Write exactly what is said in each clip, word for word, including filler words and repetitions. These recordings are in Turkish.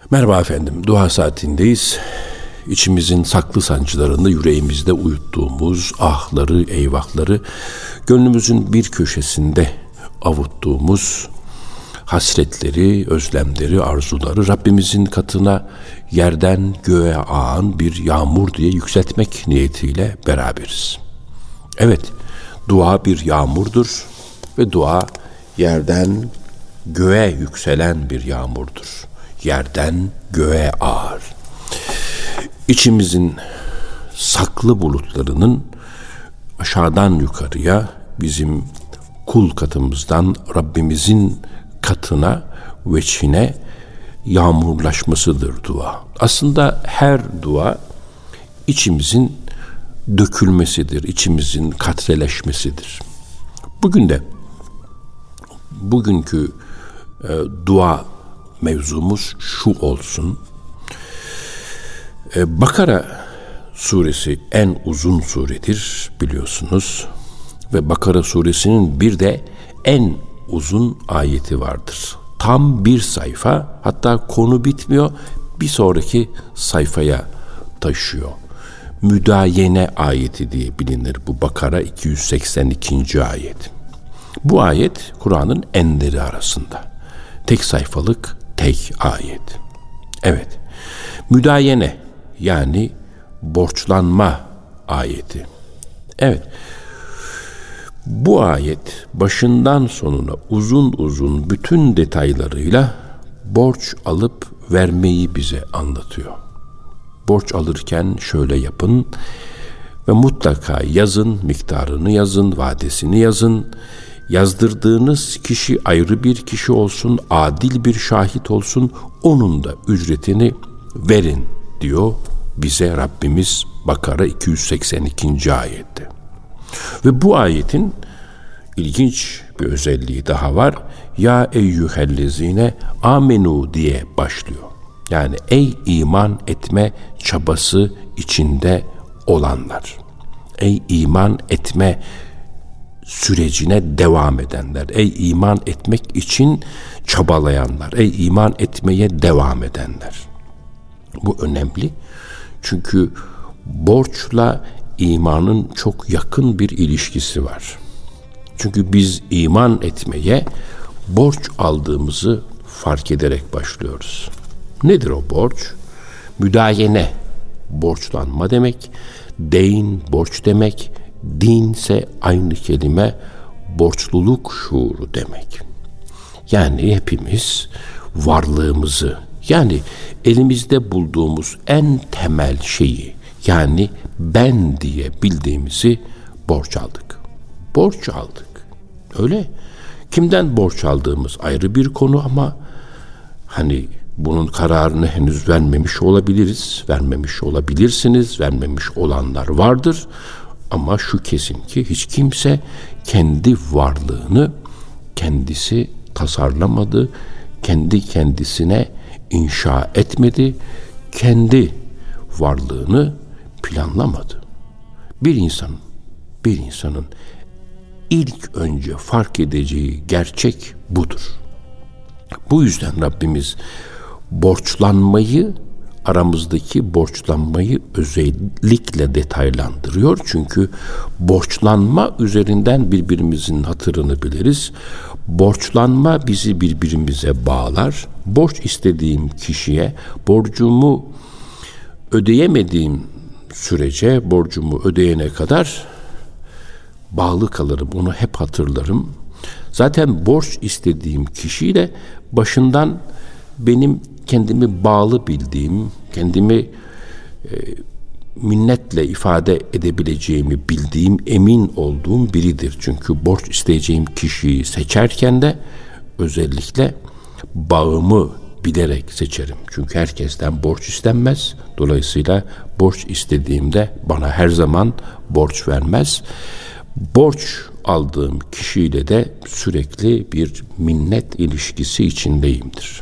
Merhaba efendim, dua saatindeyiz. İçimizin saklı sancılarını yüreğimizde uyuttuğumuz ahları, eyvahları, gönlümüzün bir köşesinde avuttuğumuz hasretleri, özlemleri, arzuları Rabbimizin katına yerden göğe ağan bir yağmur diye yükseltmek niyetiyle beraberiz. Evet, dua bir yağmurdur ve dua yerden göğe yükselen bir yağmurdur. Yerden göğe ağar. İçimizin saklı bulutlarının aşağıdan yukarıya bizim kul katımızdan Rabbimizin katına, veçhine yağmurlaşmasıdır dua. Aslında her dua içimizin dökülmesidir, içimizin katreleşmesidir. Bugün de bugünkü e, dua mevzumuz şu olsun. E, Bakara suresi en uzun suredir biliyorsunuz ve Bakara suresinin bir de en uzun ayeti vardır. Tam bir sayfa, hatta konu bitmiyor, bir sonraki sayfaya taşıyor. Müdayene ayeti diye bilinir bu Bakara iki yüz seksen ikinci ayet. Bu ayet Kur'an'ın enleri arasında. Tek sayfalık, tek ayet. Evet, müdayene yani borçlanma ayeti. Evet, bu ayet başından sonuna uzun uzun bütün detaylarıyla borç alıp vermeyi bize anlatıyor. Borç alırken şöyle yapın ve mutlaka yazın, miktarını yazın, vadesini yazın. Yazdırdığınız kişi ayrı bir kişi olsun, adil bir şahit olsun, onun da ücretini verin diyor bize Rabbimiz Bakara iki yüz seksen ikinci ayette. Ve bu ayetin ilginç bir özelliği daha var. Ya eyyühellezine amenu diye başlıyor. Yani ey iman etme çabası içinde olanlar. Ey iman etme sürecine devam edenler. Ey iman etmek için çabalayanlar. Ey iman etmeye devam edenler. Bu önemli. Çünkü borçla imanın çok yakın bir ilişkisi var. Çünkü biz iman etmeye borç aldığımızı fark ederek başlıyoruz. Nedir o borç? Müdayene, borçlanma demek. Deyn, borç demek. Dinse aynı kelime borçluluk şuuru demek. Yani hepimiz varlığımızı, yani elimizde bulduğumuz en temel şeyi, yani ben diye bildiğimizi borç aldık. Borç aldık. Öyle. Kimden borç aldığımız ayrı bir konu ama hani bunun kararını henüz vermemiş olabiliriz, vermemiş olabilirsiniz, vermemiş olanlar vardır. Ama şu kesin ki hiç kimse kendi varlığını kendisi tasarlamadı, kendi kendisine inşa etmedi, kendi varlığını planlamadı. Bir insanın, bir insanın ilk önce fark edeceği gerçek budur. Bu yüzden Rabbimiz borçlanmayı, aramızdaki borçlanmayı özellikle detaylandırıyor. Çünkü borçlanma üzerinden birbirimizin hatırını biliriz. Borçlanma bizi birbirimize bağlar. Borç istediğim kişiye borcumu ödeyemediğim sürece, borcumu ödeyene kadar bağlı kalırım. Onu hep hatırlarım. Zaten borç istediğim kişiyle başından benim kendimi bağlı bildiğim, kendimi e, minnetle ifade edebileceğimi bildiğim, emin olduğum biridir. Çünkü borç isteyeceğim kişiyi seçerken de özellikle bağımı bilerek seçerim. Çünkü herkesten borç istenmez. Dolayısıyla borç istediğimde bana her zaman borç vermez. Borç aldığım kişiyle de sürekli bir minnet ilişkisi içindeyimdir.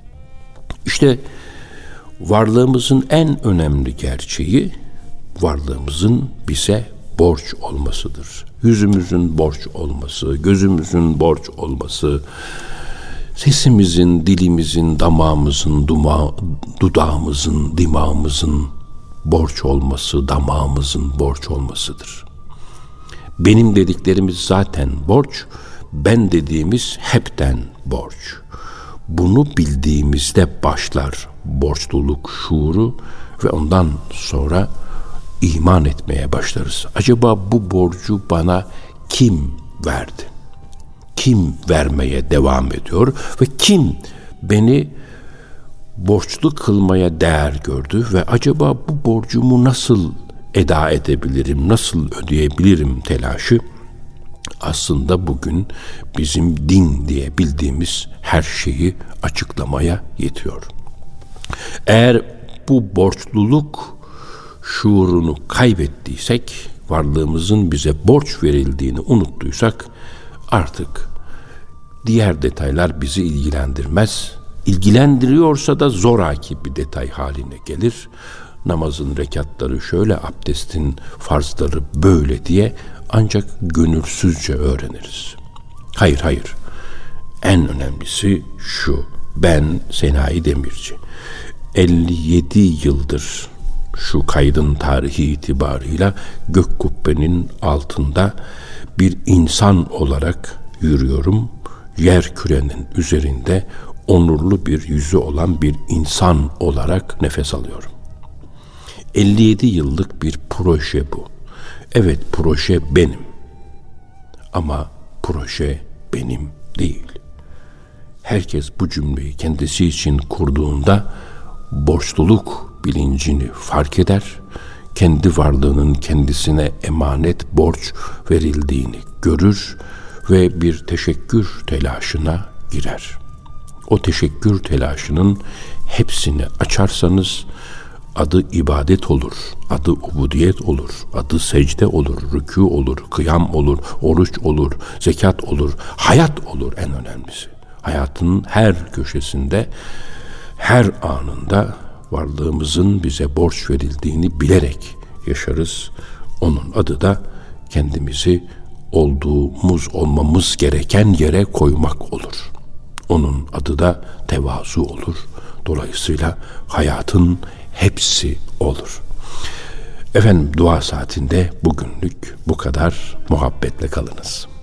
İşte varlığımızın en önemli gerçeği varlığımızın bize borç olmasıdır. Yüzümüzün borç olması, gözümüzün borç olması, sesimizin, dilimizin, damağımızın, duma, dudağımızın, dimağımızın borç olması, damağımızın borç olmasıdır. Benim dediklerimiz zaten borç, ben dediğimiz hepten borç. Bunu bildiğimizde başlar borçluluk şuuru ve ondan sonra iman etmeye başlarız. Acaba bu borcu bana kim verdi? Kim vermeye devam ediyor ve kim beni borçlu kılmaya değer gördü ve acaba bu borcumu nasıl eda edebilirim, nasıl ödeyebilirim telaşı aslında bugün bizim din diye bildiğimiz her şeyi açıklamaya yetiyor. Eğer bu borçluluk şuurunu kaybettiysek, varlığımızın bize borç verildiğini unuttuysak artık diğer detaylar bizi ilgilendirmez. İlgilendiriyorsa da zoraki bir detay haline gelir. Namazın rekatları şöyle, abdestin farzları böyle diye ancak gönülsüzce öğreniriz. Hayır hayır. En önemlisi şu. Ben Senayi Demirci. elli yedi yıldır şu kaydın tarihi itibarıyla gök kubbenin altında bir insan olarak yürüyorum. Yer kürenin üzerinde onurlu bir yüzü olan bir insan olarak nefes alıyorum. elli yedi yıllık bir proje bu. Evet, proje benim. Ama proje benim değil. Herkes bu cümleyi kendisi için kurduğunda borçluluk bilincini fark eder, kendi varlığının kendisine emanet borç verildiğini görür ve bir teşekkür telaşına girer. O teşekkür telaşının hepsini açarsanız adı ibadet olur, adı ubudiyet olur, adı secde olur, rükû olur, kıyam olur, oruç olur, zekat olur, hayat olur en önemlisi. Hayatın her köşesinde, her anında varlığımızın bize borç verildiğini bilerek yaşarız. Onun adı da kendimizi olduğumuz, olmamız gereken yere koymak olur. Onun adı da tevazu olur. Dolayısıyla hayatın hepsi olur. Efendim, dua saatinde bugünlük bu kadar. Muhabbetle kalınız.